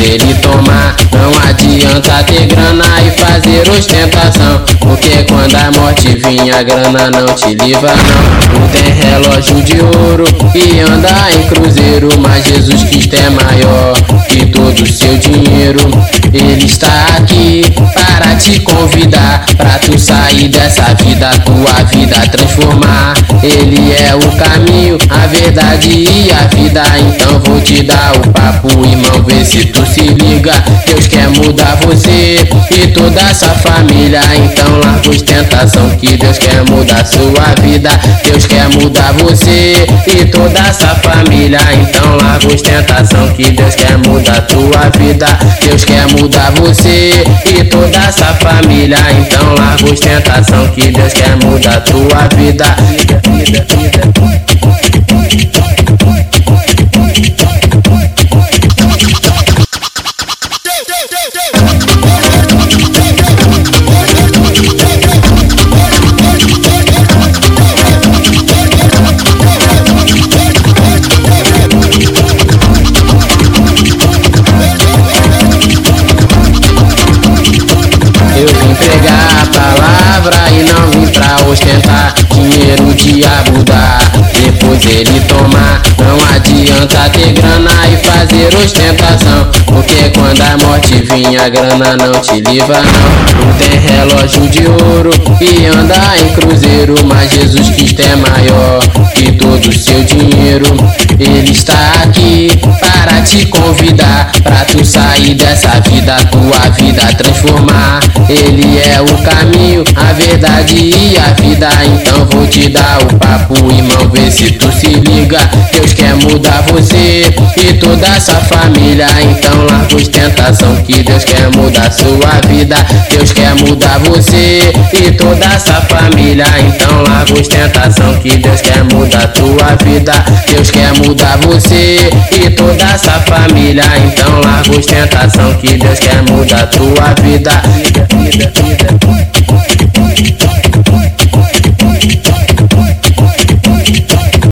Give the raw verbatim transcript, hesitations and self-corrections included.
ele tomar. Não adianta ter grana e fazer ostentação, porque quando a morte vir a grana não te livra não. Não tem relógio de ouro e anda em cruzeiro, mas Jesus Cristo é maior que todo o seu dinheiro. Ele está aqui para te convidar, pra tu sair dessa vida, tua vida transformar. Ele é o caminho, a verdade e a vida. Então vou te dar o papo, irmão, vê se tu se liga. Deus quer mudar você e toda essa família. Então larga ostentação que Deus quer mudar sua vida. Deus quer mudar você e toda essa família. Então larga ostentação que Deus quer mudar tua vida. Deus quer mudar você e toda essa família. Então larga ostentação que Deus quer mudar tua vida. Vida, vida, vida. Eu vim pregar a palavra e não vim pra ostentar. Dinheiro o diabo dá, depois ele tomar. Não adianta ter grana e fazer ostentação, porque quando a morte vir a grana não te livra não. Não tem relógio de ouro e anda em cruzeiro, mas Jesus Cristo é maior que todo o seu dinheiro. Ele está aqui para te convidar, pra tu sair dessa vida, tua vida transformar. Ele é o caminho, a verdade e a vida. Então vou te dar o papo, irmão, vê se tu se liga. Deus quer mudar você e toda essa família. Então larga ostentação que Deus quer mudar sua vida. Deus quer mudar você e toda essa família. Então larga ostentação que Deus quer mudar tua vida. Deus quer mudar você e toda essa família. Então larga ostentação que Deus quer mudar tua vida. Vida, vida, vida.